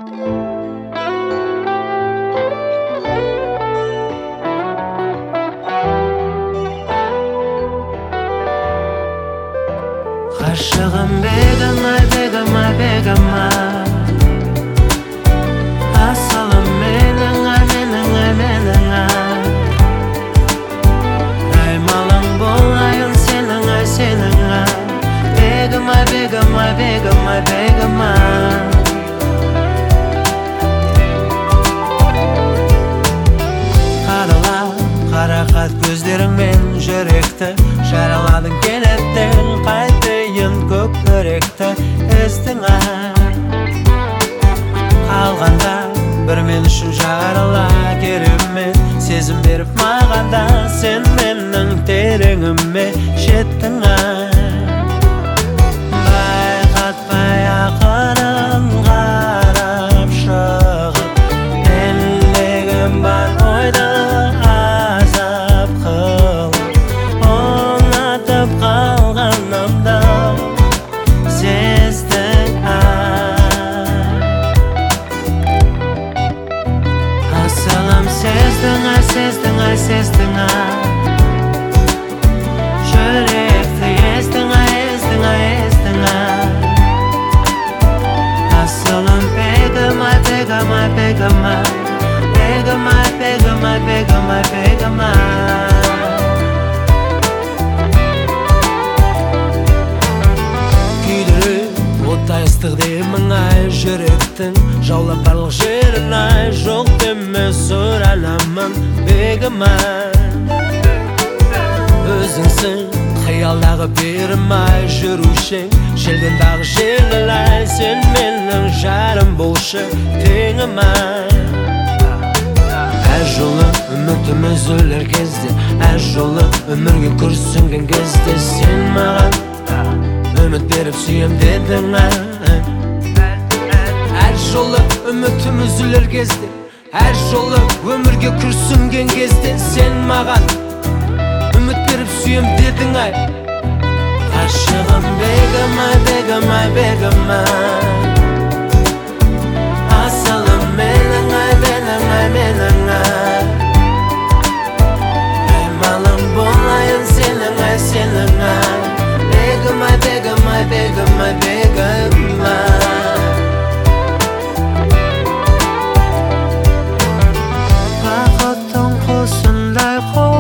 Aşığım begama, begama, begama. Asalım menenga, menenga, menenga. Aymalın bolayın senenga, senenga. Begama, begama, begama, begama. Karala, karakat gözlerimмен yürekte jaraladın kenetten qaytayın көкіректі естіңа. Қалғанда бір мен үшін жарала керемет сезім беріп мағанда сен менің тереңіме жеттіңа. Байқатпай ақырын қарап шығып әлегім бар ойды азап қылып ұнатып қалғанымды сездің асылым сездің сездің жүректі естің естің асылым бегама бегама бегама бегама бегама бегама бегама. Оттай ыстық деймін ай жүректің жаулап барлық жерін ай жоқ деме сұранамын бегама. Өзіңсің қиялдағы берім ай жүрушің желден дағы жеңіл ай сен менің жарым болшы теңім ай. Әр жолы үмітім үзілер кезде әр жолы өмірге күрсінген кезде сен маған үміт беріп сүйем дедің әр жолы үмітім үзілер кезде әр жолы өмірге күрсінген кезде сен маған үміт беріп сүйем дедің ай. Ғашығым бегама бегама бегама асылым менің ай менің ай менің ай. Аймалым болайын сенің ай сенің ай. Begama, begama, begama, begama. Bақыттың құсындай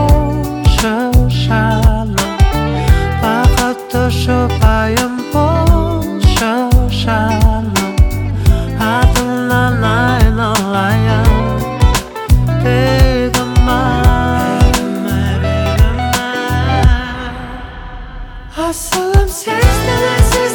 қош-шалым бақытты жұбайым болшы шалым атыңнан айналайын бегама. Asılım sizden